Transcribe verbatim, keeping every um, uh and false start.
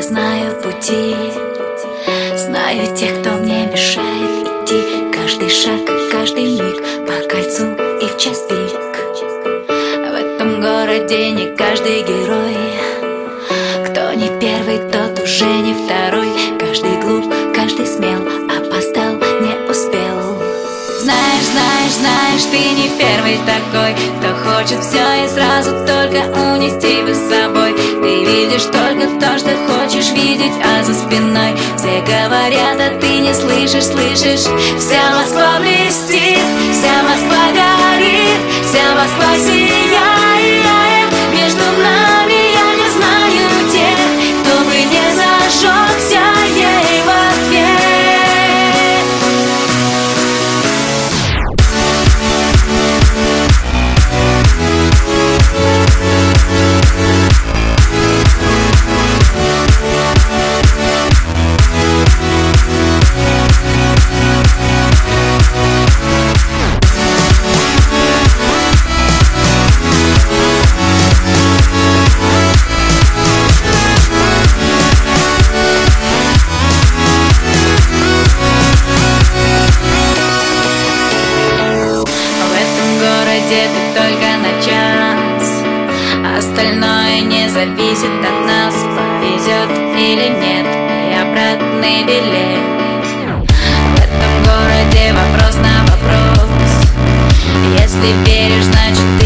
знаю пути, знаю тех, кто мне мешает идти. Каждый шаг, каждый миг по кольцу и в час пик. В этом городе не каждый герой. Кто не первый, тот уже не второй. Каждый глуп, каждый смел, опоздал, не успел. Знаешь, знаешь, знаешь, ты не первый такой, кто хочет все и сразу только унести бы с собой. Ты видишь только то, что хочешь видеть, а за спиной все говорят, а ты не слышишь, слышишь. Вся Москва блестит, вся Москва горит, вся Москва сияет. Между нами я не знаю тех, кто бы не зажегся ей в ответ. Ты только на час, остальное не зависит от нас. Повезет или нет, и обратный билет. В этом городе вопрос на вопрос. Если веришь, значит ты